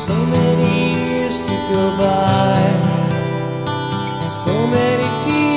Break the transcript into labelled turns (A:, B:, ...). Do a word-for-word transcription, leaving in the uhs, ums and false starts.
A: So many years to go by, so many tears